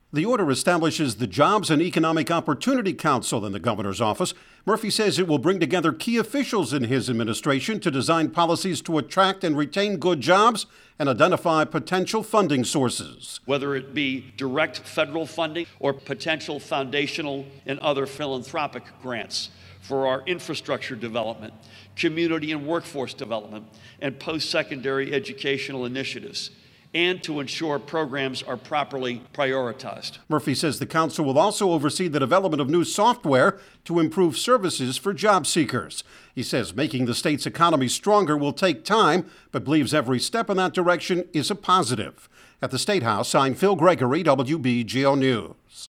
The order establishes the Jobs and Economic Opportunity Council in the governor's office. Murphy says it will bring together key officials in his administration to design policies to attract and retain good jobs and identify potential funding sources. Whether it be direct federal funding or potential foundational and other philanthropic grants for our infrastructure development, community and workforce development, and post-secondary educational initiatives, and to ensure programs are properly prioritized. Murphy says the council will also oversee the development of new software to improve services for job seekers. He says making the state's economy stronger will take time, but believes every step in that direction is a positive. At the State House, I'm Phil Gregory, WBGO News.